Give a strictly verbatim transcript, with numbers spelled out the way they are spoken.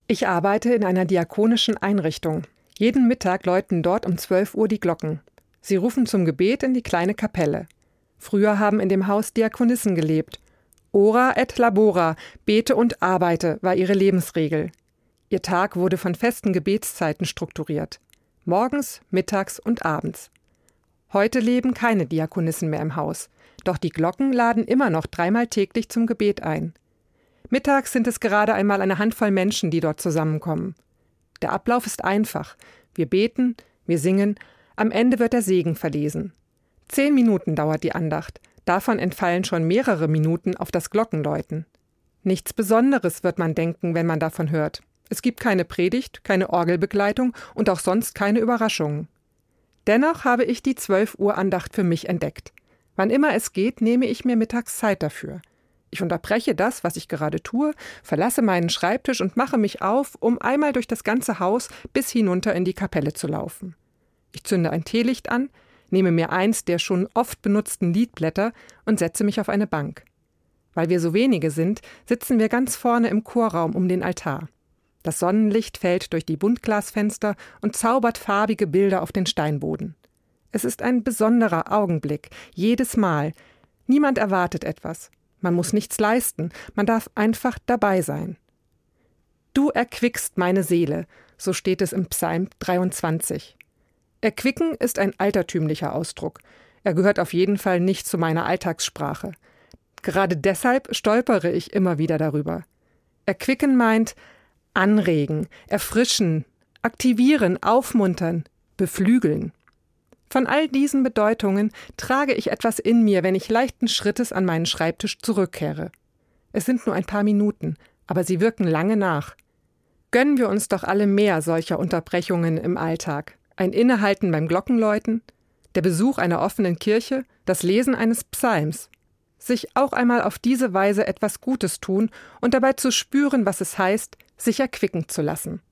Ich arbeite in einer diakonischen Einrichtung. Jeden Mittag läuten dort um zwölf Uhr die Glocken. Sie rufen zum Gebet in die kleine Kapelle. Früher haben in dem Haus Diakonissen gelebt. Ora et labora, bete und arbeite, war ihre Lebensregel. Ihr Tag wurde von festen Gebetszeiten strukturiert. Morgens, mittags und abends. Heute leben keine Diakonissen mehr im Haus. Doch die Glocken laden immer noch dreimal täglich zum Gebet ein. Mittags sind es gerade einmal eine Handvoll Menschen, die dort zusammenkommen. Der Ablauf ist einfach. Wir beten, wir singen, am Ende wird der Segen verlesen. Zehn Minuten dauert die Andacht. Davon entfallen schon mehrere Minuten auf das Glockenläuten. Nichts Besonderes wird man denken, wenn man davon hört. Es gibt keine Predigt, keine Orgelbegleitung und auch sonst keine Überraschungen. Dennoch habe ich die zwölf Uhr Andacht für mich entdeckt. Wann immer es geht, nehme ich mir mittags Zeit dafür. Ich unterbreche das, was ich gerade tue, verlasse meinen Schreibtisch und mache mich auf, um einmal durch das ganze Haus bis hinunter in die Kapelle zu laufen. Ich zünde ein Teelicht an, nehme mir eins der schon oft benutzten Liedblätter und setze mich auf eine Bank. Weil wir so wenige sind, sitzen wir ganz vorne im Chorraum um den Altar. Das Sonnenlicht fällt durch die Buntglasfenster und zaubert farbige Bilder auf den Steinboden. Es ist ein besonderer Augenblick, jedes Mal. Niemand erwartet etwas. Man muss nichts leisten, man darf einfach dabei sein. Du erquickst meine Seele, so steht es im Psalm dreiundzwanzig. Erquicken ist ein altertümlicher Ausdruck. Er gehört auf jeden Fall nicht zu meiner Alltagssprache. Gerade deshalb stolpere ich immer wieder darüber. Erquicken meint anregen, erfrischen, aktivieren, aufmuntern, beflügeln. Von all diesen Bedeutungen trage ich etwas in mir, wenn ich leichten Schrittes an meinen Schreibtisch zurückkehre. Es sind nur ein paar Minuten, aber sie wirken lange nach. Gönnen wir uns doch alle mehr solcher Unterbrechungen im Alltag. Ein Innehalten beim Glockenläuten, der Besuch einer offenen Kirche, das Lesen eines Psalms. Sich auch einmal auf diese Weise etwas Gutes tun und dabei zu spüren, was es heißt, sich erquicken zu lassen.